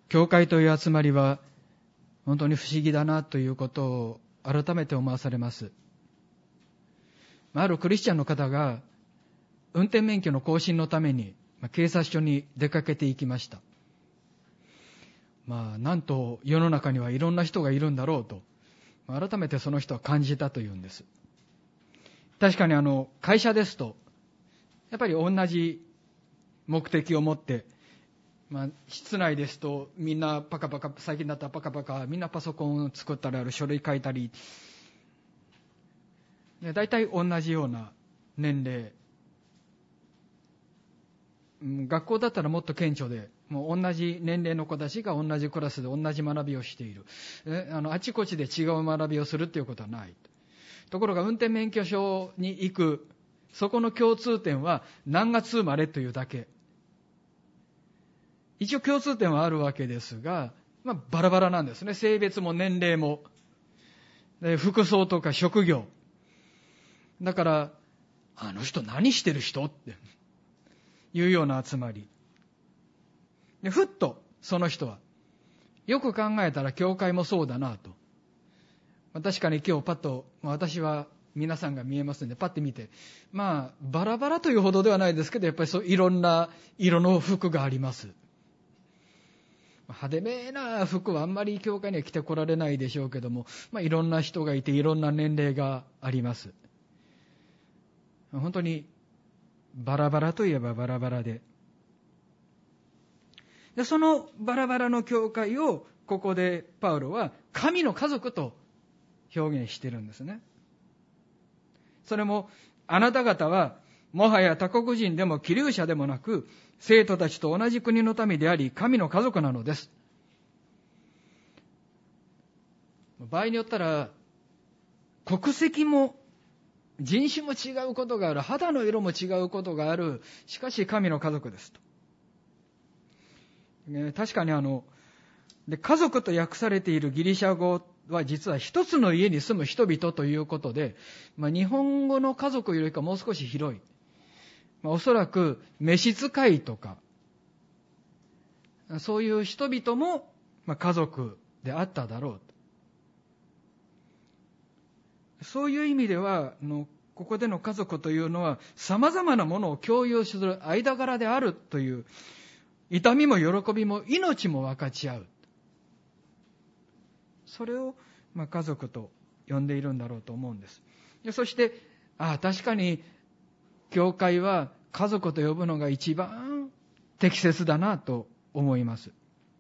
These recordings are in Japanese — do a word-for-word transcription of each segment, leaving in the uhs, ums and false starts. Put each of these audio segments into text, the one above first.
教会という集まりは本当に不思議だなということを改めて思わされます。あるクリスチャンの方が運転免許の更新のために警察署に出かけていきました。まあ、なんと世の中にはいろんな人がいるんだろうと改めてその人は感じたというんです。確かにあの会社ですとやっぱり同じ目的を持って、まあ、室内ですとみんなパカパカ、最近だったらパカパカみんなパソコンを作ったりある書類書いたり、だいたい同じような年齢、学校だったらもっと顕著でもう同じ年齢の子たちが同じクラスで同じ学びをしている。えあのあちこちで違う学びをするということはない。ところが運転免許証に行くそこの共通点は何月生まれというだけ。一応共通点はあるわけですが、まあ、バラバラなんですね。性別も年齢もで服装とか職業だから、あの人何してる人っていうような集まりで、ふっとその人はよく考えたら教会もそうだなと。確かに今日パッと私は皆さんが見えますのでパッと見て、まあバラバラというほどではないですけど、やっぱりそういろんな色の服があります。派手めな服はあんまり教会には着てこられないでしょうけども、まあ、いろんな人がいていろんな年齢があります。本当にバラバラといえばバラバラで、でそのバラバラの教会をここでパウロは神の家族と表現しているんですね。それもあなた方はもはや他国人でも寄留者でもなく生徒たちと同じ国の民であり神の家族なのです。場合によったら国籍も人種も違うことがある、肌の色も違うことがある、しかし神の家族ですと。ね、確かにあので家族と訳されているギリシャ語は実は一つの家に住む人々ということで、まあ、日本語の家族よりかもう少し広い、まあ、おそらく召使いとかそういう人々も、まあ、家族であっただろうと。そういう意味ではのここでの家族というのは様々なものを共有する間柄であるという、痛みも喜びも命も分かち合う、それをまあ家族と呼んでいるんだろうと思うんです。そしてああ確かに教会は家族と呼ぶのが一番適切だなと思います。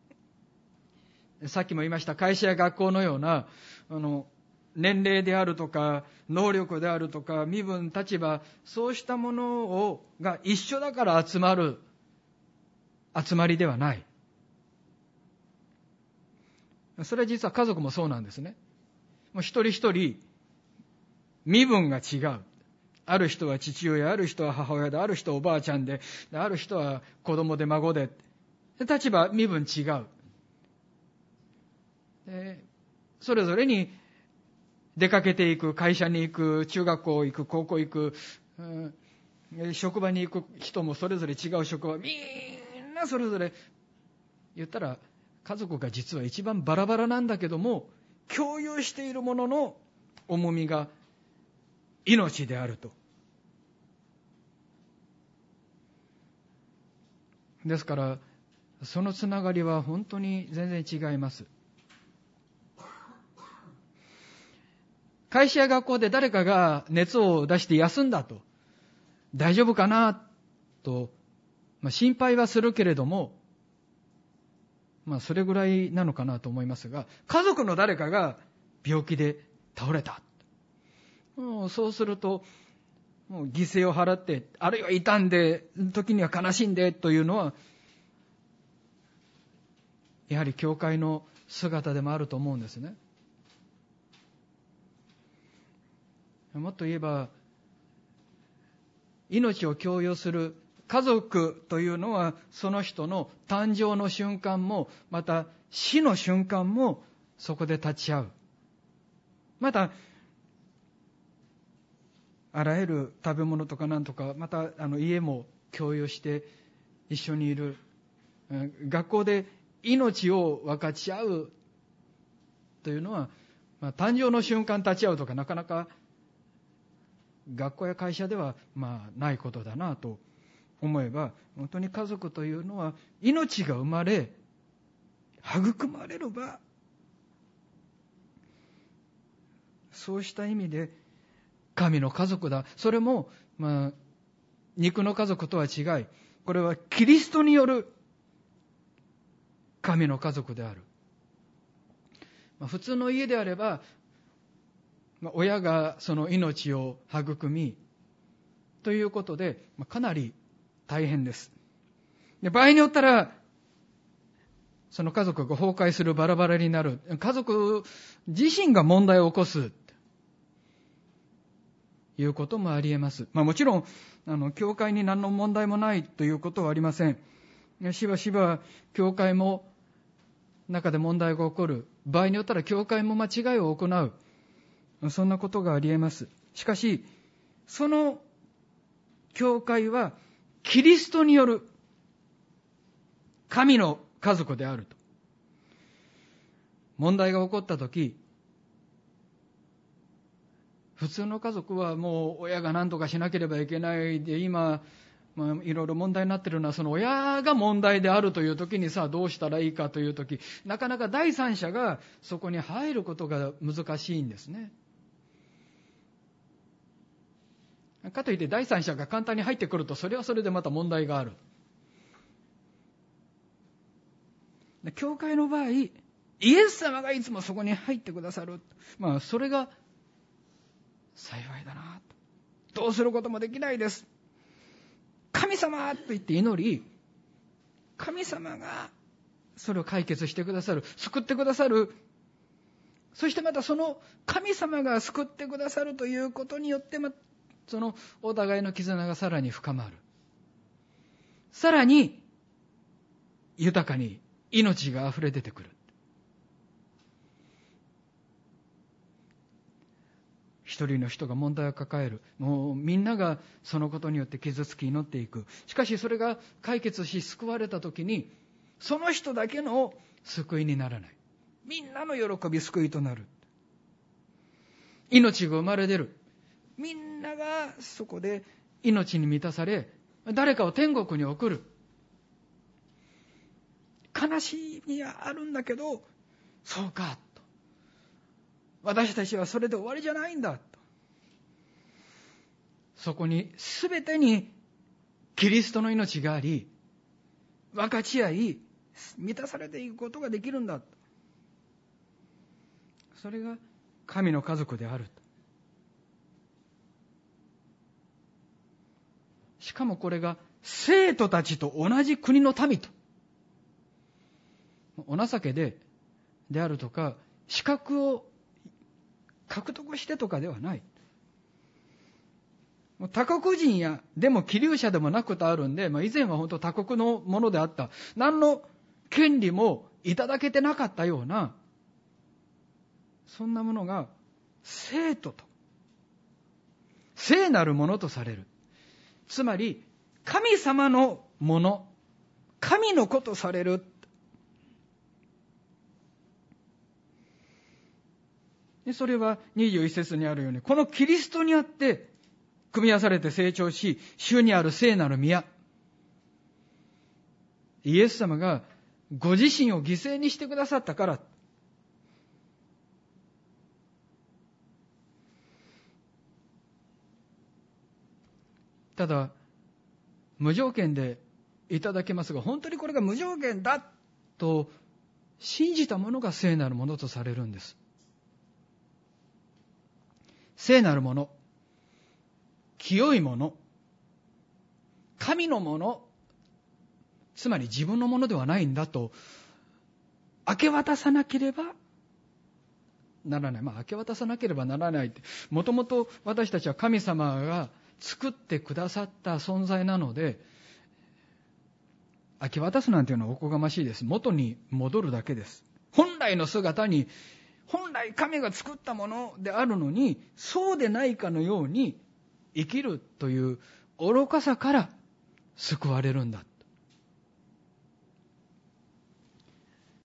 さっきも言いました会社や学校のようなあの年齢であるとか能力であるとか身分立場、そうしたものをが一緒だから集まる集まりではない。それは実は家族もそうなんですね。もう一人一人身分が違う。ある人は父親、ある人は母親で、ある人はおばあちゃんで、ある人は子供で孫で、立場身分違う。でそれぞれに出かけていく、会社に行く、中学校行く、高校行く、うん、職場に行く人もそれぞれ違う職場、みんなそれぞれ言ったら家族が実は一番バラバラなんだけども、共有しているものの重みが命であると。ですからそのつながりは本当に全然違います。会社や学校で誰かが熱を出して休んだと、大丈夫かなと、まあ、心配はするけれども、まあそれぐらいなのかなと思いますが、家族の誰かが病気で倒れた、もうそうするともう犠牲を払って、あるいは傷んで時には悲しんでというのはやはり教会の姿でもあると思うんですね。もっと言えば命を共有する家族というのはその人の誕生の瞬間もまた死の瞬間もそこで立ち会う。またあらゆる食べ物とかなんとか、またあの家も共有して一緒にいる。学校で命を分かち合うというのは、まあ、誕生の瞬間立ち会うとかなかなか学校や会社ではまあないことだなと思えば、本当に家族というのは命が生まれ育まれる場、そうした意味で神の家族だ。それもまあ肉の家族とは違い、これはキリストによる神の家族である。まあ、普通の家であれば、まあ、親がその命を育みということで、まあ、かなり大変です。で、場合によったらその家族が崩壊する、バラバラになる、家族自身が問題を起こすということもありえます。まあ、もちろんあの教会に何の問題もないということはありません。しばしば教会も中で問題が起こる、場合によったら教会も間違いを行う、そんなことがありえます。しかしその教会はキリストによる神の家族であると。問題が起こったとき、普通の家族はもう親が何とかしなければいけないで、今まあ、いろいろ問題になっているのはその親が問題であるというときに、さあどうしたらいいかというとき、なかなか第三者がそこに入ることが難しいんですね。かといって第三者が簡単に入ってくると、それはそれでまた問題がある。教会の場合、イエス様がいつもそこに入ってくださる、まあそれが幸いだなと。どうすることもできないです、神様と言って祈り、神様がそれを解決してくださる、救ってくださる。そしてまたその神様が救ってくださるということによって、そのお互いの絆がさらに深まる。さらに豊かに命があふれ出てくる。一人の人が問題を抱える。もうみんながそのことによって傷つき祈っていく。しかしそれが解決し救われたときに、その人だけの救いにならない。みんなの喜び救いとなる。命が生まれ出る。みんながそこで命に満たされ、誰かを天国に送る。悲しみはあるんだけど、そうかと。私たちはそれで終わりじゃないんだと。そこに全てにキリストの命があり、分かち合い満たされていくことができるんだと。それが神の家族であると。しかもこれが生徒たちと同じ国の民と。お情けでであるとか資格を獲得してとかではない。他国人やでも寄留者でもなくとあるんで、まあ、以前は本当他国のものであった、何の権利もいただけてなかったような、そんなものが聖徒と聖なるものとされる。つまり神様のもの、神の子とされる。それはにじゅういち節にあるように、このキリストにあって組み合わされて成長し、主にある聖なる宮、イエス様がご自身を犠牲にしてくださったから。ただ無条件でいただけますが、本当にこれが無条件だと信じたものが聖なるものとされるんです。聖なるもの、清いもの、神のもの、つまり自分のものではないんだと明け渡さなければならない。まあ明け渡さなければならないって、もともと私たちは神様が作ってくださった存在なので、明け渡すなんていうのはおこがましいです。元に戻るだけです。本来の姿に、本来神が作ったものであるのに、そうでないかのように生きるという愚かさから救われるんだ。